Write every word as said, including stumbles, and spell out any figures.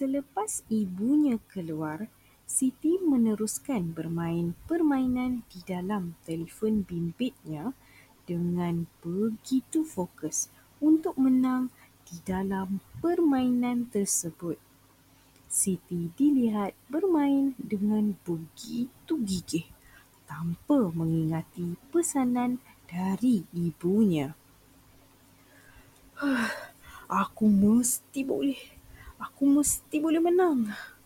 Selepas ibunya keluar, Siti meneruskan bermain permainan di dalam telefon bimbitnya dengan begitu fokus untuk menang di dalam permainan tersebut. Siti dilihat bermain dengan begitu gigih tanpa mengingati pesanan dari ibunya. Aku mesti boleh. Aku mesti boleh menang.